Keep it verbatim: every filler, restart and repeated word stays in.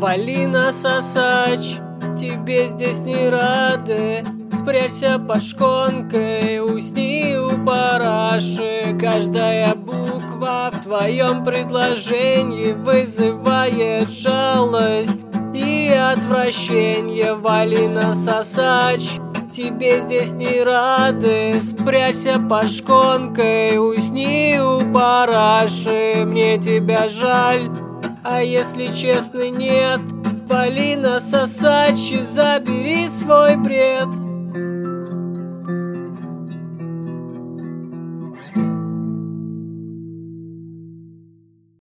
Вали на Сосач, тебе здесь не рады. Спрячься под шконкой, усни у параши. Каждая буква в твоем предложении вызывает жалость и отвращение. Вали на Сосач, тебе здесь не рады. Спрячься под шконкой, усни у параши. Мне тебя жаль, а если честно, нет. Вали на Сосач и забери свой бред.